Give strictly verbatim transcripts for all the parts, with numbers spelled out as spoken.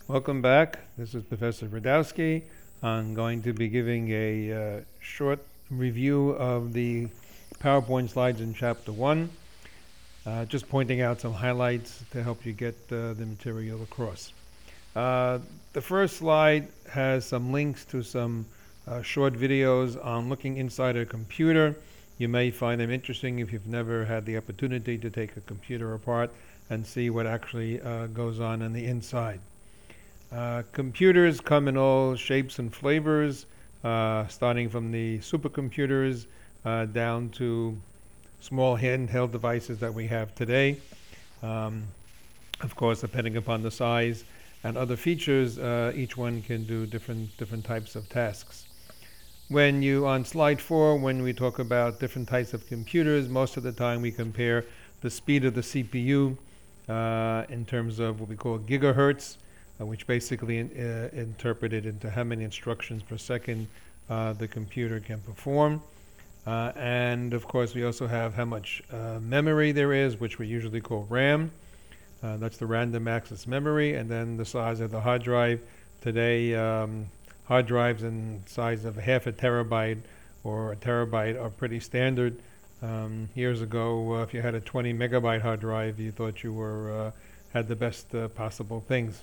Welcome back. This is Professor Radowski. I'm going to be giving a uh, short review of the PowerPoint slides in Chapter one, uh, just pointing out some highlights to help you get uh, the material across. Uh, the first slide has some links to some uh, short videos on looking inside a computer. You may find them interesting if you've never had the opportunity to take a computer apart and see what actually uh, goes on in the inside. Uh, computers come in all shapes and flavors, uh, starting from the supercomputers uh, down to small handheld devices that we have today. Um, of course, depending upon the size and other features, uh, each one can do different different types of tasks. When you, on slide four, when we talk about different types of computers, most of the time we compare the speed of the C P U uh, in terms of what we call gigahertz, uh, which basically in, uh, interpreted into how many instructions per second uh, the computer can perform. Uh, and of course, we also have how much uh, memory there is, which we usually call RAM. Uh, that's the random access memory, and then the size of the hard drive. Today, um, hard drives in size of half a terabyte or a terabyte are pretty standard. Um, years ago, uh, if you had a twenty megabyte hard drive, you thought you were uh, had the best uh, possible things.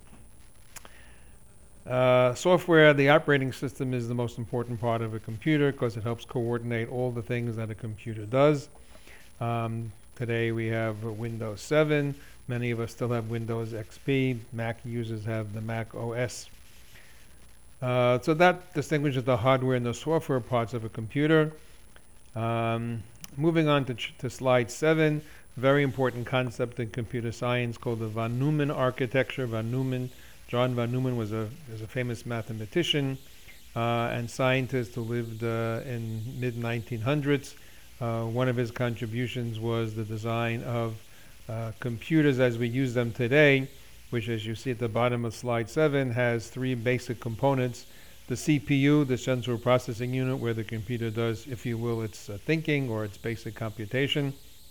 Uh, software, the operating system, is the most important part of a computer because it helps coordinate all the things that a computer does. Um, today we have uh, Windows seven. Many of us still have Windows X P. Mac users have the Mac O S. Uh, so that distinguishes the hardware and the software parts of a computer. Um, moving on to, ch- to slide seven, very important concept in computer science called the von Neumann architecture. Von Neumann, John von Neumann was a, was a famous mathematician uh, and scientist who lived uh, in mid nineteen hundreds. Uh, one of his contributions was the design of uh, computers as we use them today, which, as you see at the bottom of slide seven, has three basic components. The C P U, the central processing unit, where the computer does, if you will, its uh, thinking or its basic computation.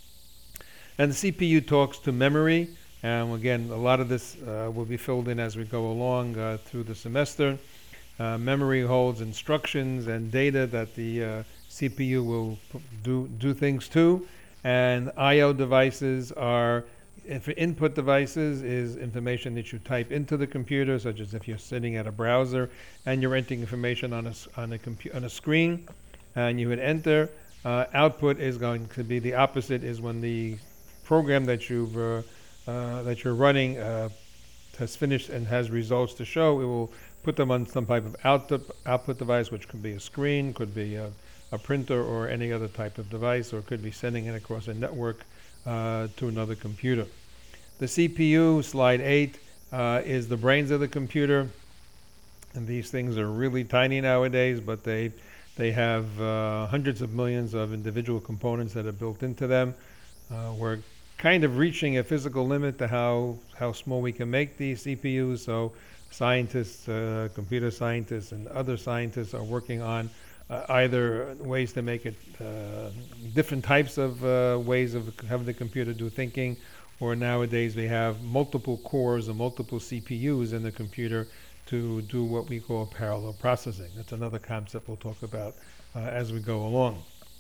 And the C P U talks to memory. And again, a lot of this uh, will be filled in as we go along uh, through the semester. Uh, memory holds instructions and data that the uh, C P U will do, do things to. And I O devices are, if input devices is information that you type into the computer, such as if you're sitting at a browser and you're entering information on a, on a, compu- on a screen and you hit enter. Uh, output is going to be the opposite, is when the program that, you've, uh, uh, that you're running uh, has finished and has results to show, it will put them on some type of output, output device, which could be a screen, could be a, a printer or any other type of device, or could be sending it across a network uh, to another computer. The C P U, slide eight, uh, is the brains of the computer. And these things are really tiny nowadays, but they, they have uh, hundreds of millions of individual components that are built into them. Uh, we're kind of reaching a physical limit to how, how small we can make these C P Us, so scientists, uh, computer scientists, and other scientists are working on uh, either ways to make it uh, different types of uh, ways of having the computer do thinking, or nowadays we have multiple cores and multiple C P Us in the computer to do what we call parallel processing. That's another concept we'll talk about uh, as we go along.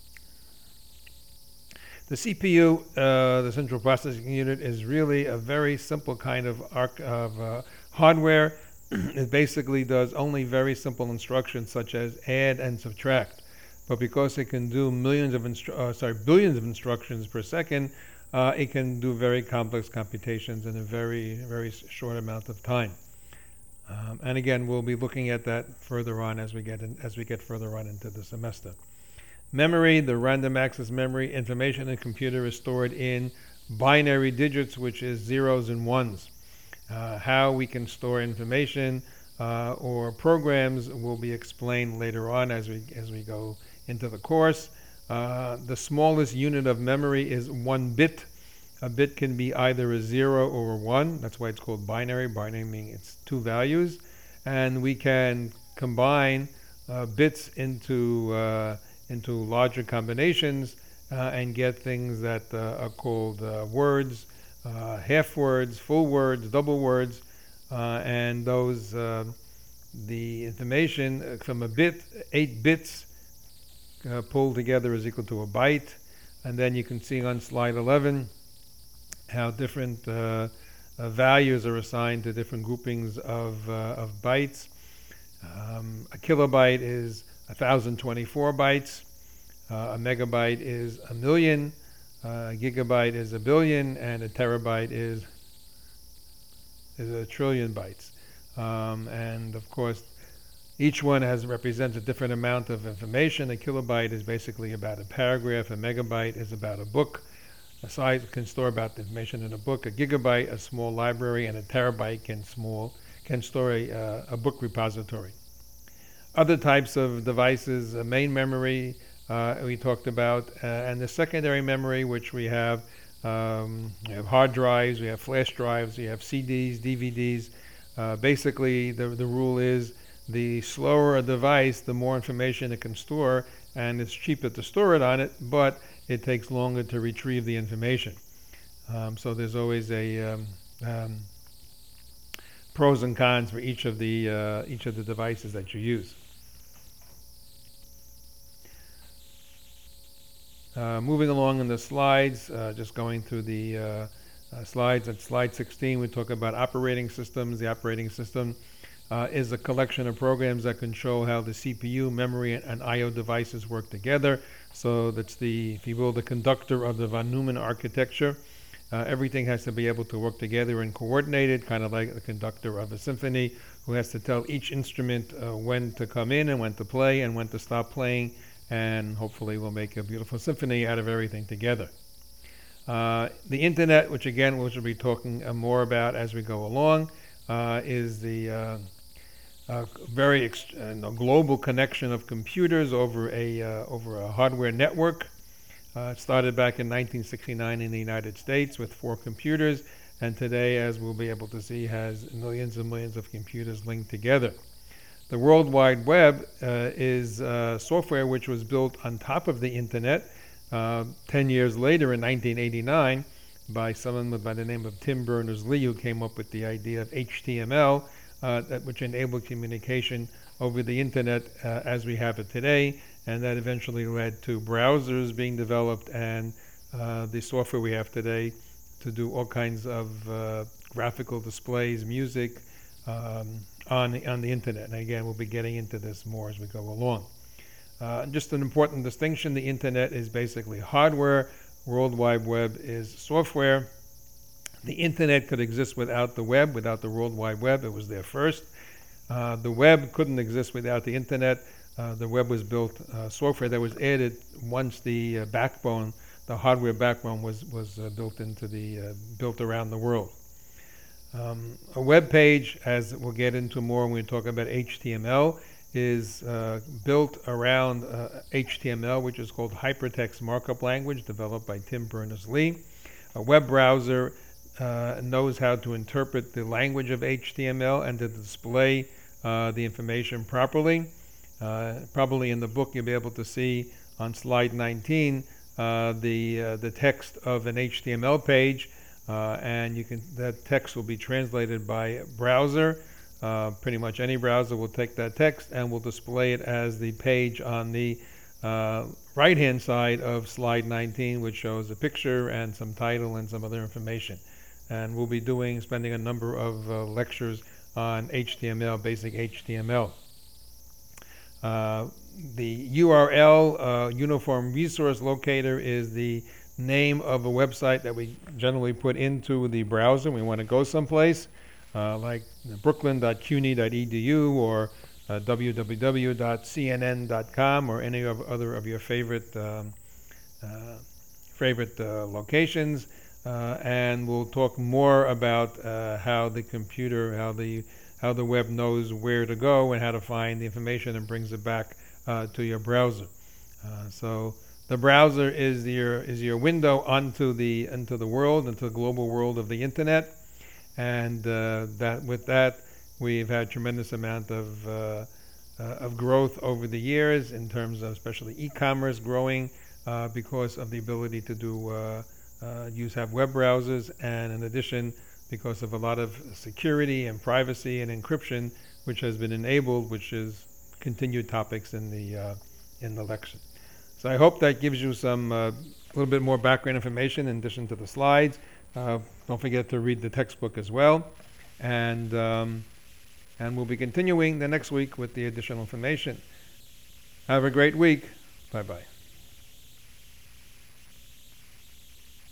The C P U, uh, the central processing unit, is really a very simple kind of, arc of uh, hardware. It basically does only very simple instructions such as add and subtract. But because it can do millions of instru- uh, sorry, billions of instructions per second, uh, it can do very complex computations in a very, very short amount of time. Um, and again, we'll be looking at that further on as we get in, as we get further on into the semester. Memory, the random access memory, information in a computer is stored in binary digits, which is zeros and ones. Uh, how we can store information uh, or programs will be explained later on as we as we go into the course. Uh, the smallest unit of memory is one bit. A bit can be either a zero or a one. That's why it's called binary. Binary meaning it's two values. And we can combine uh, bits into, uh, into larger combinations uh, and get things that uh, are called uh, words, uh, half words, full words, double words. uh, and those uh, the information uh, from a bit, eight bits uh, pulled together is equal to a byte, and then you can see on slide eleven how different uh, uh, values are assigned to different groupings of, uh, of bytes. Um, a kilobyte is one thousand twenty-four bytes. Uh, a megabyte is a million. Uh, a gigabyte is a billion, and a terabyte is is a trillion bytes. Um, and of course, each one has represents a different amount of information. A kilobyte is basically about a paragraph. A megabyte is about a book. A site can store about the information in a book. A gigabyte, a small library, and a terabyte can small can store a, uh, a book repository. Other types of devices, a main memory uh, we talked about, uh, and the secondary memory, which we have, um, we have hard drives, we have flash drives, we have C Ds, D V Ds. Uh, basically, the the rule is the slower a device, the more information it can store, and it's cheaper to store it on it, but it takes longer to retrieve the information. Um, so there's always a um, um, pros and cons for each of the uh, each of the devices that you use. Uh, moving along in the slides, uh, just going through the uh, uh, slides. At slide sixteen, we talk about operating systems. The operating system uh, is a collection of programs that can show how the C P U, memory, and I O devices work together. So that's the, if you will, the conductor of the von Neumann architecture. Uh, everything has to be able to work together and coordinated, kind of like the conductor of a symphony, who has to tell each instrument uh, when to come in and when to play and when to stop playing, and hopefully we'll make a beautiful symphony out of everything together. Uh, the internet, which again we'll be talking uh, more about as we go along, uh, is the uh, uh, very ex- uh, no, global connection of computers over a uh, over a hardware network. Uh, it started back in nineteen sixty-nine in the United States with four computers, and today, as we'll be able to see, has millions and millions of computers linked together. The World Wide Web uh, is uh, software which was built on top of the internet uh, ten years later in nineteen eighty-nine by someone by the name of Tim Berners-Lee, who came up with the idea of H T M L, uh, that, which enabled communication over the internet uh, as we have it today, and that eventually led to browsers being developed and uh, the software we have today to do all kinds of uh, graphical displays, music, um, on the, on the internet. And again, we'll be getting into this more as we go along. Uh, just an important distinction, the internet is basically hardware, World Wide Web is software. The internet could exist without the web, without the World Wide Web. It was there first. Uh, the web couldn't exist without the internet. Uh, the web was built, uh, software that was added once the uh, backbone, the hardware backbone was, was uh, built into the, uh, built around the world. Um, a web page, as we'll get into more when we talk about H T M L, is uh, built around uh, H T M L, which is called Hypertext Markup Language, developed by Tim Berners-Lee. A web browser uh, knows how to interpret the language of H T M L and to display uh, the information properly. Uh, probably in the book you'll be able to see on slide nineteen uh, the uh, the text of an H T M L page, uh, and you can that text will be translated by a browser. Uh, pretty much any browser will take that text and will display it as the page on the uh, right-hand side of slide nineteen, which shows a picture and some title and some other information. And we'll be doing spending a number of uh, lectures on H T M L, basic H T M L. Uh, the U R L, uh, Uniform Resource Locator, is the name of a website that we generally put into the browser. We want to go someplace, uh, like brooklyn dot cuny dot e d u or uh, w w w dot c n n dot com or any of other of your favorite um, uh, favorite uh, locations. Uh, and we'll talk more about uh, how the computer, how the how the web knows where to go and how to find the information and brings it back uh, to your browser. Uh, so the browser is your is your window onto the into the world, into the global world of the internet, and uh, that with that we've had tremendous amount of uh, uh, of growth over the years in terms of especially e-commerce growing uh, because of the ability to do uh, uh, use have web browsers, and in addition because of a lot of security and privacy and encryption, which has been enabled, which is continued topics in the uh, in the lecture. So I hope that gives you some uh, a little bit more background information in addition to the slides. Uh, don't forget to read the textbook as well, and um, and we'll be continuing the next week with the additional information. Have a great week. Bye bye.